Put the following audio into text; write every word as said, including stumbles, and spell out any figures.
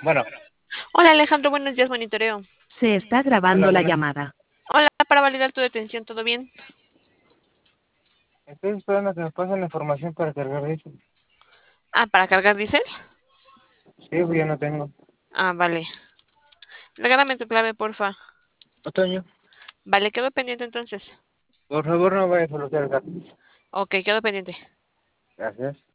Bueno, Hola Alejandro, buenos días, monitoreo. Se está hola, grabando la buenas. llamada. Hola, para validar tu detención, ¿todo bien? Estoy esperando que me pasen la información para cargar eso. Ah, ¿para cargar diésel? Sí, pues ya no tengo. Ah, vale. Regálame tu clave, porfa. Otoño, Vale, quedo pendiente entonces. por favor no vayas a bloquear el gato. Ok, quedo pendiente. Gracias.